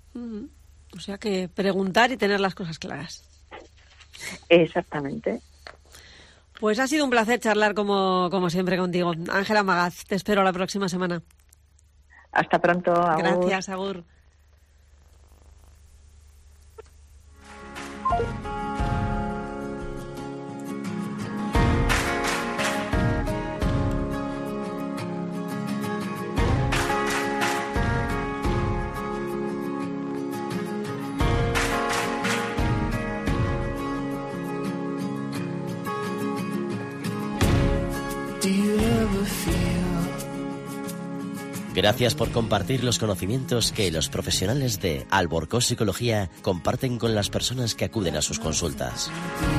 O sea que preguntar y tener las cosas claras.
Exactamente.
Pues ha sido un placer charlar como siempre contigo. Ángela Magaz, te espero la próxima semana.
Hasta pronto. Agur.
Gracias, agur.
Gracias por compartir los conocimientos que los profesionales de Alborcós Psicología comparten con las personas que acuden a sus consultas.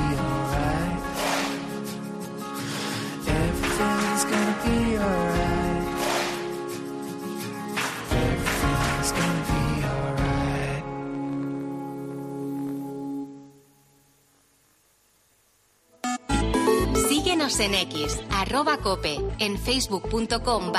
En X, @cope, en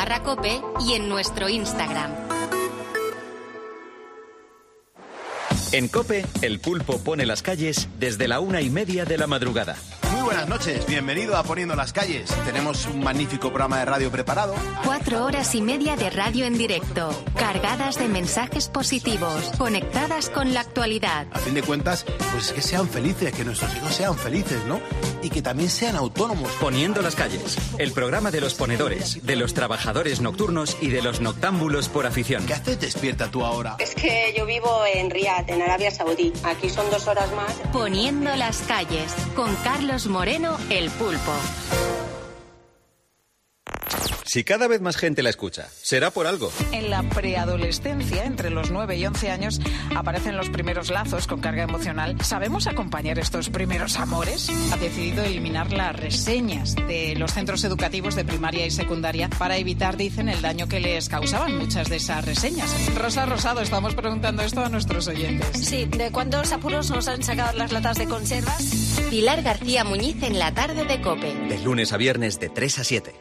facebook.com/cope y en nuestro Instagram.
En COPE, el pulpo pone las calles desde la 1:30 de la madrugada.
Muy buenas noches, bienvenido a Poniendo las Calles. Tenemos un magnífico programa de radio preparado.
4 horas y media de radio en directo, cargadas de mensajes positivos, conectadas con la actualidad.
A fin de cuentas, pues es que sean felices, que nuestros hijos sean felices, ¿no? Y que también sean autónomos.
Poniendo las Calles, el programa de los ponedores, de los trabajadores nocturnos y de los noctámbulos por afición.
¿Qué haces despierta tú ahora?
Es que yo vivo en Riad, en Arabia Saudí. Aquí son 2 horas más.
Poniendo las Calles, con Carlos Moreno, el pulpo.
Si cada vez más gente la escucha, será por algo.
En la preadolescencia, entre los 9 y 11 años, aparecen los primeros lazos con carga emocional. ¿Sabemos acompañar estos primeros amores? Ha decidido eliminar las reseñas de los centros educativos de primaria y secundaria para evitar, dicen, el daño que les causaban muchas de esas reseñas. Rosa Rosado, estamos preguntando esto a nuestros oyentes.
Sí, ¿de cuántos apuros nos han sacado las latas de conservas?
Pilar García Muñiz en la tarde de COPE.
De lunes a viernes de 3 a 7.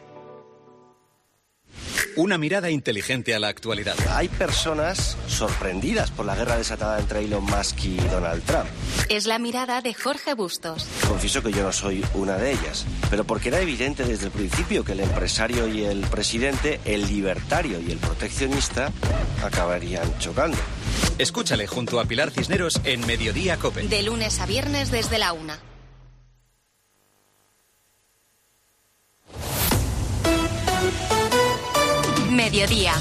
Una mirada inteligente a la actualidad.
Hay personas sorprendidas por la guerra desatada entre Elon Musk y Donald Trump.
Es la mirada de Jorge Bustos.
Confieso que yo no soy una de ellas, pero porque era evidente desde el principio que el empresario y el presidente, el libertario y el proteccionista, acabarían chocando.
Escúchale junto a Pilar Cisneros en Mediodía COPE.
De lunes a viernes desde la 1. Mediodía.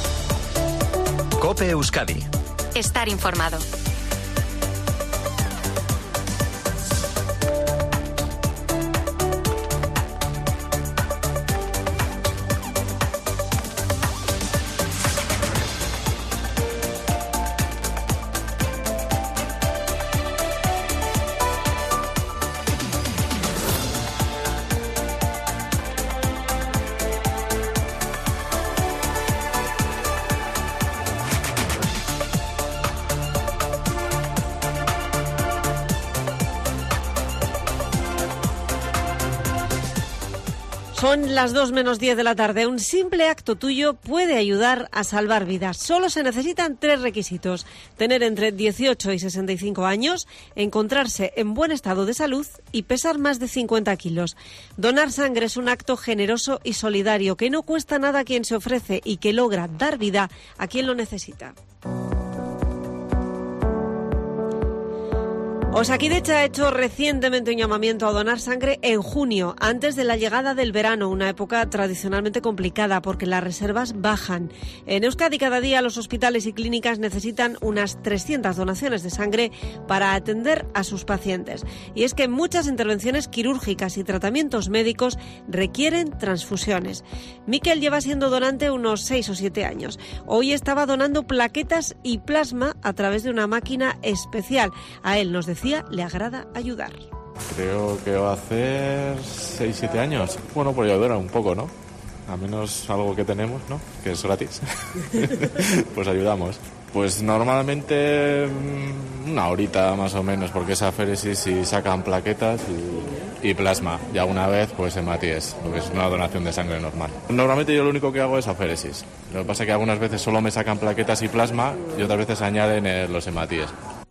COPE Euskadi.
Estar informado.
Son las 2 menos 10 de la tarde. Un simple acto tuyo puede ayudar a salvar vidas. Solo se necesitan 3 requisitos. Tener entre 18 y 65 años, encontrarse en buen estado de salud y pesar más de 50 kilos. Donar sangre es un acto generoso y solidario que no cuesta nada a quien se ofrece y que logra dar vida a quien lo necesita. Osakidetza ha hecho recientemente un llamamiento a donar sangre en junio, antes de la llegada del verano, una época tradicionalmente complicada porque las reservas bajan. En Euskadi cada día los hospitales y clínicas necesitan unas 300 donaciones de sangre para atender a sus pacientes. Y es que muchas intervenciones quirúrgicas y tratamientos médicos requieren transfusiones. Miquel lleva siendo donante unos 6 o 7 años. Hoy estaba donando plaquetas y plasma a través de una máquina especial. A él nos decía, le agrada ayudar.
Creo que va a hacer 6-7 años. Bueno, pues ayudar un poco, ¿no? A menos algo que tenemos, ¿no? Que es gratis. Pues ayudamos. Pues normalmente una horita más o menos, porque es aféresis y sacan plaquetas y plasma. Y alguna vez pues hematíes, porque es una donación de sangre normal. Normalmente yo lo único que hago es aféresis. Lo que pasa es que algunas veces solo me sacan plaquetas y plasma y otras veces añaden los hematíes.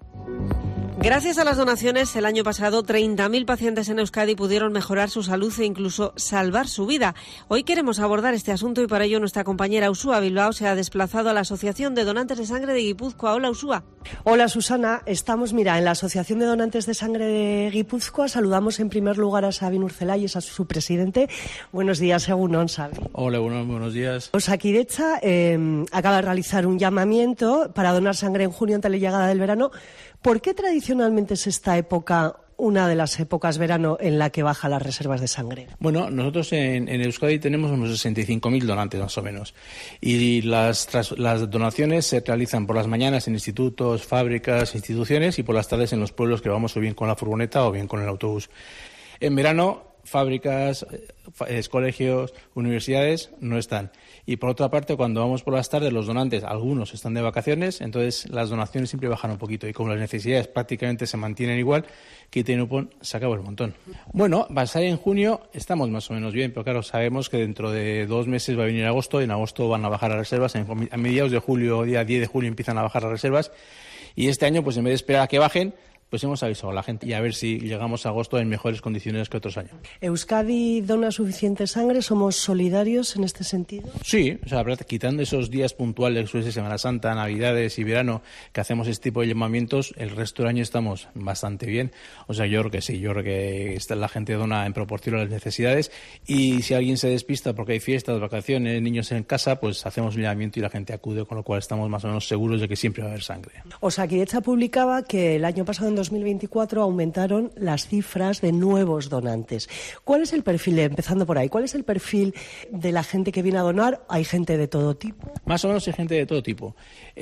Gracias a las donaciones, el año pasado 30.000 pacientes en Euskadi pudieron mejorar su salud e incluso salvar su vida. Hoy queremos abordar este asunto y para ello nuestra compañera Usúa Bilbao se ha desplazado a la Asociación de Donantes de Sangre de Guipúzcoa. Hola, Usúa.
Hola, Susana. Estamos, en la Asociación de Donantes de Sangre de Guipúzcoa. Saludamos en primer lugar a Sabin Urcelayes, a su presidente. Buenos días, Egunon, Sabin.
Hola, buenos días.
Osakidetza acaba de realizar un llamamiento para donar sangre en junio ante la llegada del verano. ¿Por qué tradicionalmente es esta época una de las épocas verano en la que bajan las reservas de sangre?
Bueno, nosotros en Euskadi tenemos unos 65.000 donantes más o menos y las donaciones se realizan por las mañanas en institutos, fábricas, instituciones y por las tardes en los pueblos que vamos o bien con la furgoneta o bien con el autobús. En verano, fábricas, colegios, universidades no están. Y por otra parte, cuando vamos por las tardes, los donantes, algunos están de vacaciones, entonces las donaciones siempre bajan un poquito. Y como las necesidades prácticamente se mantienen igual, Quitienupón se acaba el montón. Bueno, va a ser en junio, estamos más o menos bien, pero claro, sabemos que dentro de 2 meses va a venir agosto, y en agosto van a bajar las reservas, a mediados de julio, día 10 de julio empiezan a bajar las reservas, Y este año, pues en vez de esperar a que bajen, pues hemos avisado a la gente y a ver si llegamos a agosto en mejores condiciones que otros años.
¿Euskadi dona suficiente sangre? ¿Somos solidarios en este sentido?
Sí, o sea, la verdad, quitando esos días puntuales, de Semana Santa, Navidades y verano, que hacemos este tipo de llamamientos, el resto del año estamos bastante bien. O sea, yo creo que sí, yo creo que la gente dona en proporción a las necesidades, y si alguien se despista porque hay fiestas, vacaciones, niños en casa, pues hacemos un llamamiento y la gente acude, con lo cual estamos más o menos seguros de que siempre va a haber sangre.
Osakidetza publicaba que el año pasado, en 2024, aumentaron las cifras de nuevos donantes. ¿Cuál es el perfil, empezando por ahí, cuál es el perfil de la gente que viene a donar? ¿Hay gente de todo tipo?
Más o menos hay gente de todo tipo.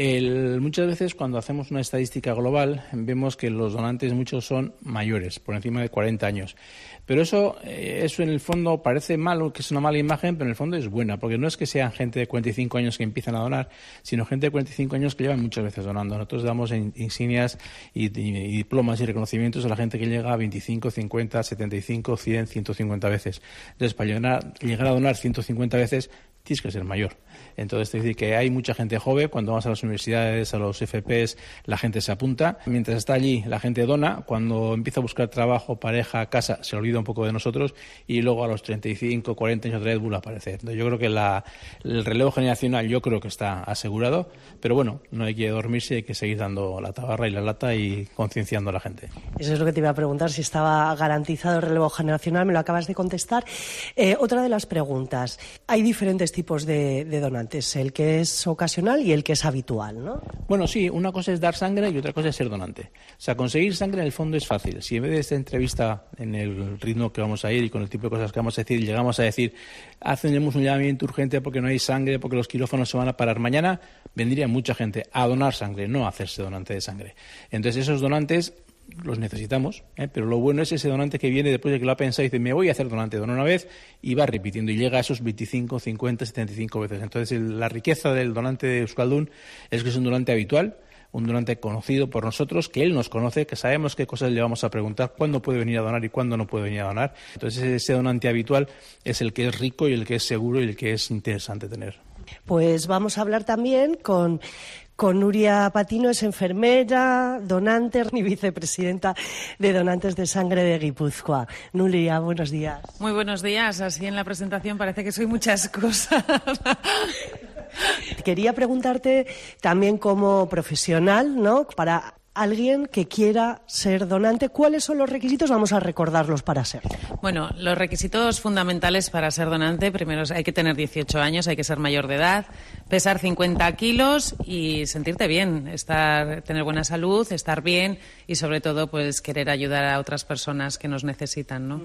Muchas veces cuando hacemos una estadística global vemos que los donantes muchos son mayores, por encima de 40 años. Pero eso en el fondo parece malo, que es una mala imagen, pero en el fondo es buena, porque no es que sean gente de 45 años que empiezan a donar, sino gente de 45 años que llevan muchas veces donando. Nosotros damos insignias y diplomas y reconocimientos a la gente que llega a 25, 50, 75, 100, 150 veces. Entonces, para llegar a donar 150 veces, tienes que ser mayor. Entonces, es decir, que hay mucha gente joven. Cuando vamos a las universidades, a los FPs, la gente se apunta. Mientras está allí, la gente dona. Cuando empieza a buscar trabajo, pareja, casa, se olvida un poco de nosotros, y luego a los 35, 40 años otra vez vuelve a aparecer. Entonces, yo creo que el relevo generacional yo creo que está asegurado, pero bueno, no hay que dormirse, hay que seguir dando la tabarra y la lata y concienciando a la gente.
Eso es lo que te iba a preguntar, si estaba garantizado el relevo generacional. Me lo acabas de contestar. Otra de las preguntas. Hay diferentes tipos de donantes, el que es ocasional y el que es habitual, ¿no?
Bueno, sí, una cosa es dar sangre y otra cosa es ser donante. O sea, conseguir sangre en el fondo es fácil. Si en vez de esta entrevista, en el ritmo que vamos a ir y con el tipo de cosas que vamos a decir, llegamos a decir, hacemos un llamamiento urgente porque no hay sangre, porque los quirófanos se van a parar mañana, vendría mucha gente a donar sangre, no a hacerse donante de sangre. Entonces, esos donantes los necesitamos, pero lo bueno es ese donante que viene después de que lo ha pensado y dice, me voy a hacer donante, dona una vez y va repitiendo y llega a esos 25, 50, 75 veces. Entonces, la riqueza del donante de Euskaldun es que es un donante habitual, un donante conocido por nosotros, que él nos conoce, que sabemos qué cosas le vamos a preguntar, cuándo puede venir a donar y cuándo no puede venir a donar. Entonces, ese donante habitual es el que es rico y el que es seguro y el que es interesante tener.
Pues vamos a hablar también con Nuria Patino, es enfermera, donante y vicepresidenta de Donantes de Sangre de Guipúzcoa. Nuria, buenos días.
Muy buenos días. Así en la presentación parece que soy muchas cosas.
Quería preguntarte también como profesional, ¿no? Para alguien que quiera ser donante, ¿cuáles son los requisitos? Vamos a recordarlos para ser.
Bueno, los requisitos fundamentales para ser donante, primero hay que tener 18 años, hay que ser mayor de edad, pesar 50 kilos y sentirte bien, tener buena salud, estar bien y sobre todo pues querer ayudar a otras personas que nos necesitan, ¿no?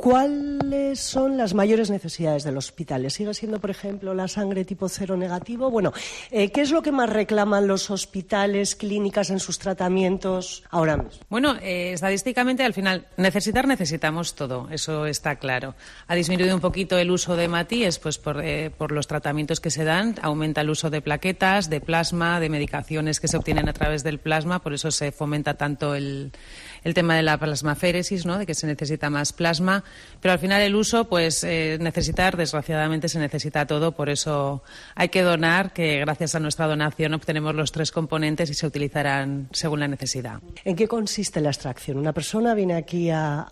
¿Cuáles son las mayores necesidades del hospital? ¿Sigue siendo, por ejemplo, la sangre tipo 0 negativo? Bueno, ¿qué es lo que más reclaman los hospitales, clínicas en sus tratamientos ahora mismo?
Bueno, estadísticamente al final necesitamos todo, eso está claro. Ha disminuido un poquito el uso de hematíes pues por los tratamientos que se dan, aumenta el uso de plaquetas, de plasma, de medicaciones que se obtienen a través del plasma, por eso se fomenta tanto el tema de la plasmaféresis, ¿no? De que se necesita más plasma, pero al final el uso, pues desgraciadamente se necesita todo, por eso hay que donar, que gracias a nuestra donación obtenemos los 3 componentes y se utilizarán según la necesidad.
¿En qué consiste la extracción? Una persona viene aquí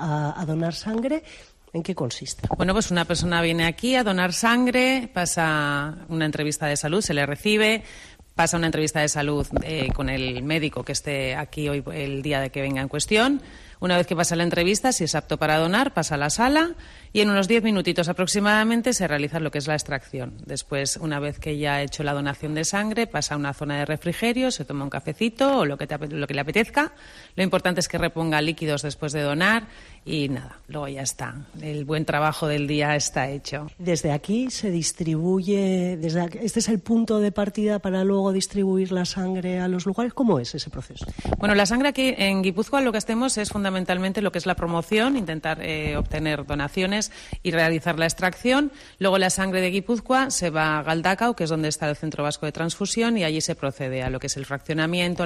a donar sangre. ¿En qué consiste?
Bueno, pues una persona viene aquí a donar sangre, pasa una entrevista de salud, se le recibe, pasa una entrevista de salud con el médico que esté aquí hoy el día de que venga en cuestión. Una vez que pasa la entrevista, si es apto para donar, pasa a la sala y en unos 10 minutitos aproximadamente se realiza lo que es la extracción. Después, una vez que ya ha hecho la donación de sangre, pasa a una zona de refrigerio, se toma un cafecito o lo que le apetezca. Lo importante es que reponga líquidos después de donar y nada, luego ya está. El buen trabajo del día está hecho.
Desde aquí se distribuye, este es el punto de partida para luego distribuir la sangre a los lugares. ¿Cómo es ese proceso?
Bueno, la sangre aquí en Guipúzcoa lo que hacemos es fundamentalmente lo que es la promoción, intentar obtener donaciones y realizar la extracción. Luego la sangre de Guipúzcoa se va a Galdakao, que es donde está el Centro Vasco de Transfusión, y allí se procede a lo que es el fraccionamiento,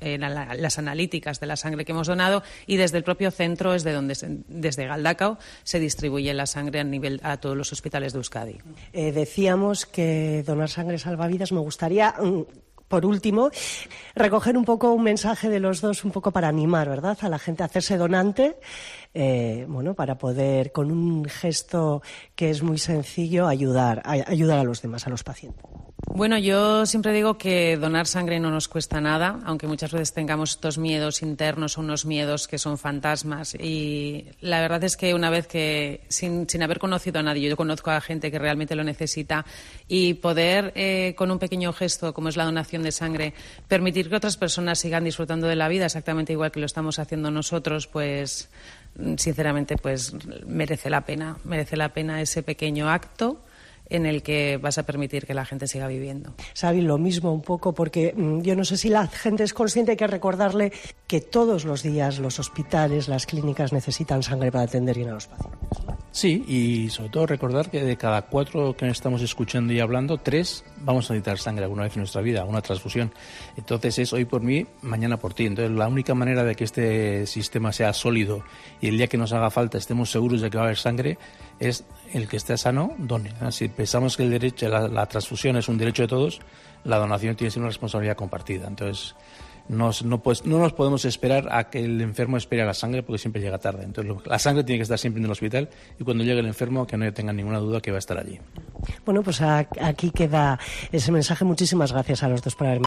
las analíticas de la sangre que hemos donado, y desde el propio centro es de donde, desde Galdakao, se distribuye la sangre a todos los hospitales de Euskadi.
Decíamos que donar sangre salva vidas. Me gustaría por último, recoger un poco un mensaje de los dos, un poco para animar, ¿verdad?, a la gente a hacerse donante, para poder, con un gesto que es muy sencillo, ayudar a los demás, a los pacientes.
Bueno, yo siempre digo que donar sangre no nos cuesta nada, aunque muchas veces tengamos estos miedos internos o unos miedos que son fantasmas. Y la verdad es que una vez que, sin haber conocido a nadie, yo conozco a gente que realmente lo necesita, y poder, con un pequeño gesto como es la donación de sangre, permitir que otras personas sigan disfrutando de la vida exactamente igual que lo estamos haciendo nosotros, pues sinceramente pues merece la pena ese pequeño acto en el que vas a permitir que la gente siga viviendo.
Xavi, lo mismo un poco, porque yo no sé si la gente es consciente, hay que recordarle que todos los días los hospitales, las clínicas necesitan sangre para atender bien a los pacientes.
Sí, y sobre todo recordar que de cada 4 que estamos escuchando y hablando, 3 vamos a necesitar sangre alguna vez en nuestra vida, una transfusión. Entonces es hoy por mí, mañana por ti. Entonces la única manera de que este sistema sea sólido y el día que nos haga falta estemos seguros de que va a haber sangre es el que esté sano, done. Si pensamos que el derecho, la transfusión es un derecho de todos, la donación tiene que ser una responsabilidad compartida. Entonces no nos podemos esperar a que el enfermo espere a la sangre, porque siempre llega tarde. Entonces la sangre tiene que estar siempre en el hospital, y cuando llegue el enfermo que no tenga ninguna duda que va a estar allí.
Bueno, pues aquí queda ese mensaje. Muchísimas gracias a los dos por haberme